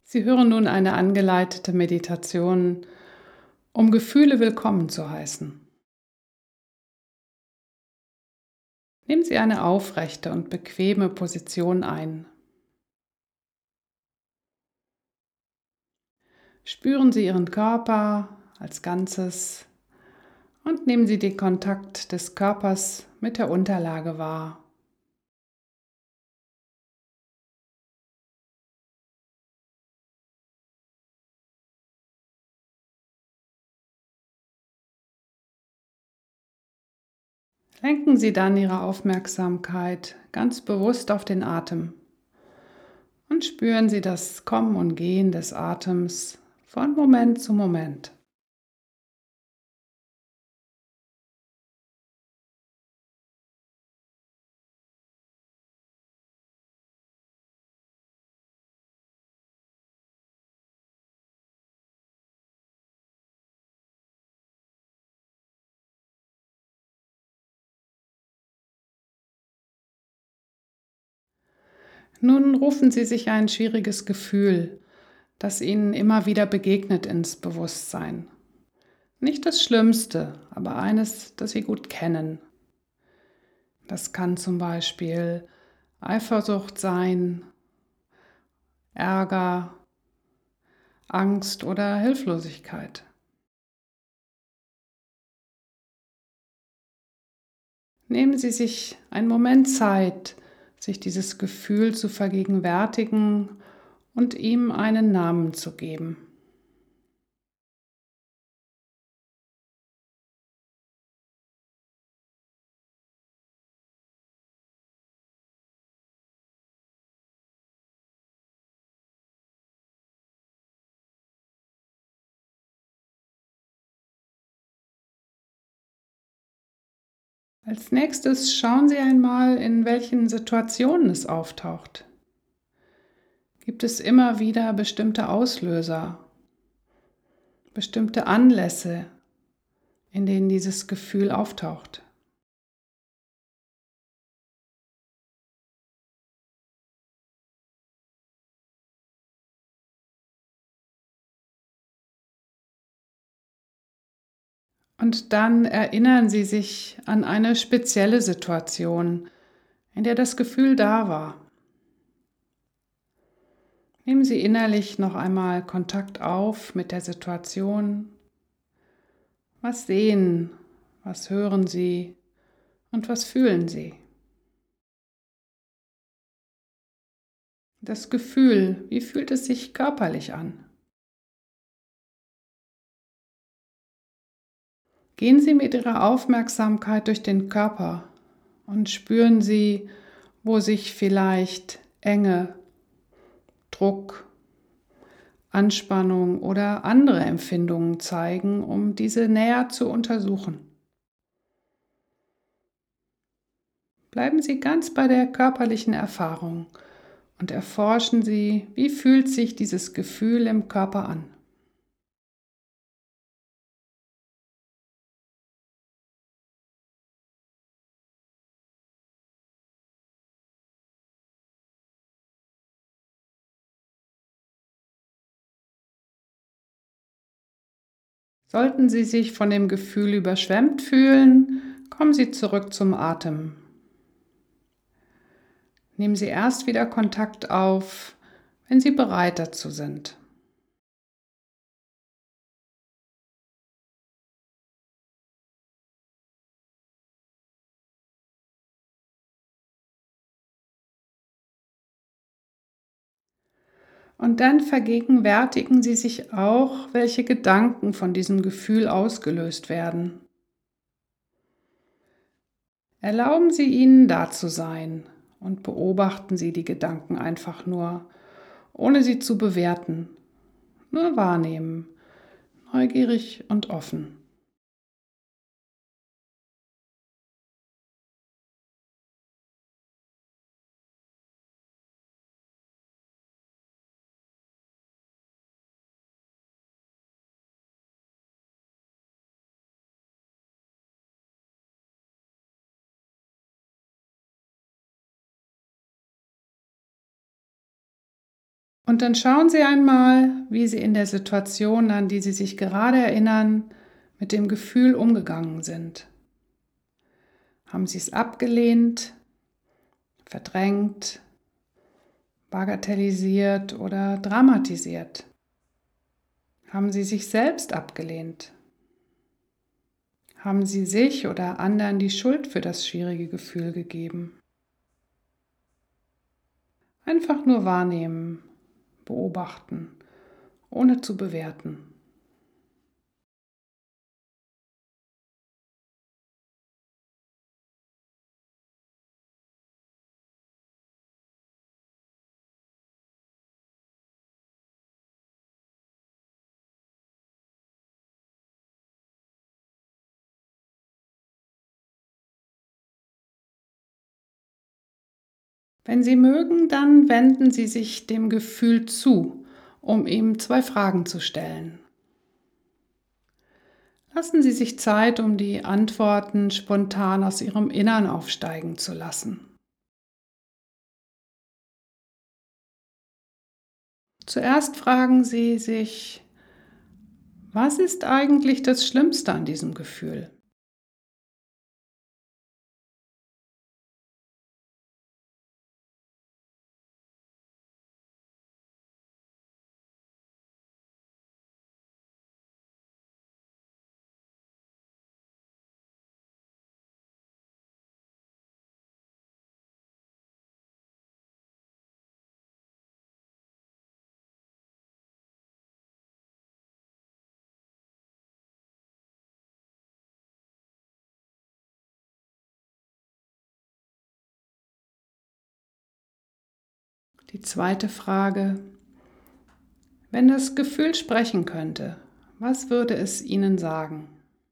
Sie hören nun eine angeleitete Meditation, um Gefühle willkommen zu heißen. Nehmen Sie eine aufrechte und bequeme Position ein. Spüren Sie Ihren Körper als Ganzes und nehmen Sie den Kontakt des Körpers mit der Unterlage wahr. Lenken Sie dann Ihre Aufmerksamkeit ganz bewusst auf den Atem und spüren Sie das Kommen und Gehen des Atems von Moment zu Moment. Nun rufen Sie sich ein schwieriges Gefühl, das Ihnen immer wieder begegnet, ins Bewusstsein. Nicht das Schlimmste, aber eines, das Sie gut kennen. Das kann zum Beispiel Eifersucht sein, Ärger, Angst oder Hilflosigkeit. Nehmen Sie sich einen Moment Zeit, sich dieses Gefühl zu vergegenwärtigen und ihm einen Namen zu geben. Als nächstes schauen Sie einmal, in welchen Situationen es auftaucht. Gibt es immer wieder bestimmte Auslöser, bestimmte Anlässe, in denen dieses Gefühl auftaucht? Und dann erinnern Sie sich an eine spezielle Situation, in der das Gefühl da war. Nehmen Sie innerlich noch einmal Kontakt auf mit der Situation. Was sehen, was hören Sie und was fühlen Sie? Das Gefühl, wie fühlt es sich körperlich an? Gehen Sie mit Ihrer Aufmerksamkeit durch den Körper und spüren Sie, wo sich vielleicht Enge, Druck, Anspannung oder andere Empfindungen zeigen, um diese näher zu untersuchen. Bleiben Sie ganz bei der körperlichen Erfahrung und erforschen Sie, wie fühlt sich dieses Gefühl im Körper an. Sollten Sie sich von dem Gefühl überschwemmt fühlen, kommen Sie zurück zum Atem. Nehmen Sie erst wieder Kontakt auf, wenn Sie bereit dazu sind. Und dann vergegenwärtigen Sie sich auch, welche Gedanken von diesem Gefühl ausgelöst werden. Erlauben Sie ihnen da zu sein und beobachten Sie die Gedanken einfach nur, ohne sie zu bewerten. Nur wahrnehmen, neugierig und offen. Und dann schauen Sie einmal, wie Sie in der Situation, an die Sie sich gerade erinnern, mit dem Gefühl umgegangen sind. Haben Sie es abgelehnt, verdrängt, bagatellisiert oder dramatisiert? Haben Sie sich selbst abgelehnt? Haben Sie sich oder anderen die Schuld für das schwierige Gefühl gegeben? Einfach nur wahrnehmen, beobachten, ohne zu bewerten. Wenn Sie mögen, dann wenden Sie sich dem Gefühl zu, um ihm 2 Fragen zu stellen. Lassen Sie sich Zeit, um die Antworten spontan aus Ihrem Innern aufsteigen zu lassen. Zuerst fragen Sie sich, was ist eigentlich das Schlimmste an diesem Gefühl? Die zweite Frage, wenn das Gefühl sprechen könnte, was würde es Ihnen sagen?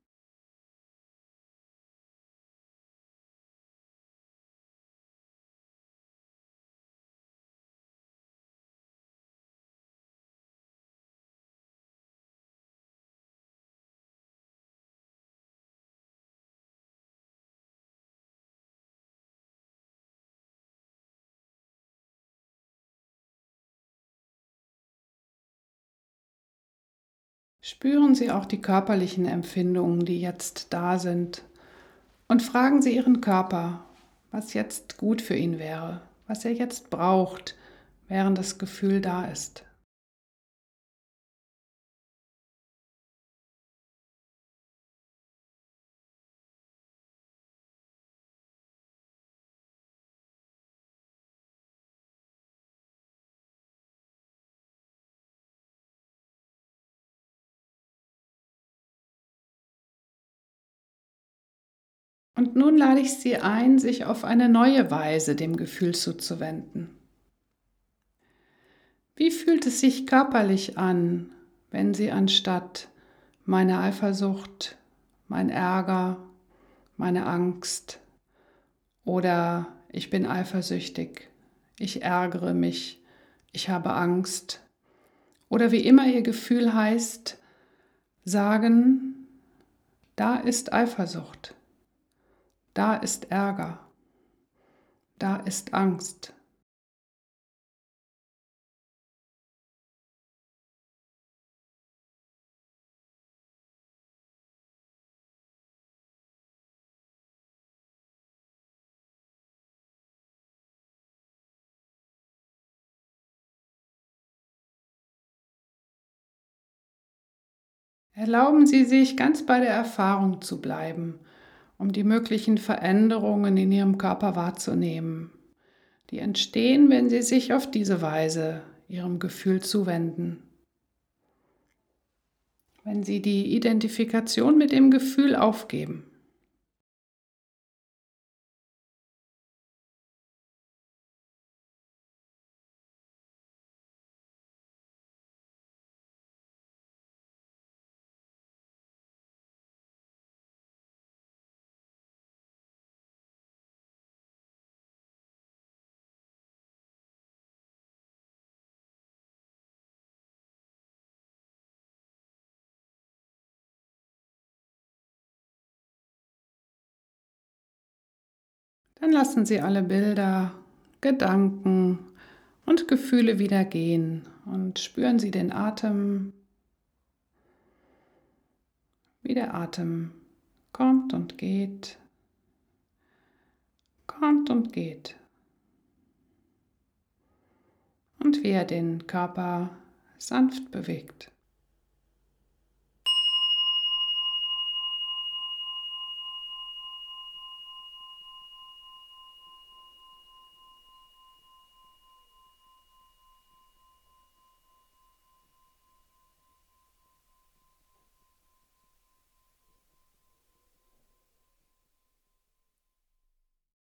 Spüren Sie auch die körperlichen Empfindungen, die jetzt da sind, und fragen Sie Ihren Körper, was jetzt gut für ihn wäre, was er jetzt braucht, während das Gefühl da ist. Und nun lade ich Sie ein, sich auf eine neue Weise dem Gefühl zuzuwenden. Wie fühlt es sich körperlich an, wenn Sie anstatt meine Eifersucht, mein Ärger, meine Angst oder ich bin eifersüchtig, ich ärgere mich, ich habe Angst oder wie immer Ihr Gefühl heißt, sagen, da ist Eifersucht, da ist Ärger, da ist Angst. Erlauben Sie sich, ganz bei der Erfahrung zu bleiben, um die möglichen Veränderungen in Ihrem Körper wahrzunehmen, die entstehen, wenn Sie sich auf diese Weise Ihrem Gefühl zuwenden. Wenn Sie die Identifikation mit dem Gefühl aufgeben. Dann lassen Sie alle Bilder, Gedanken Und Gefühle wieder gehen und spüren Sie den Atem, wie der Atem kommt und geht, kommt und geht. Und wie er den Körper sanft bewegt.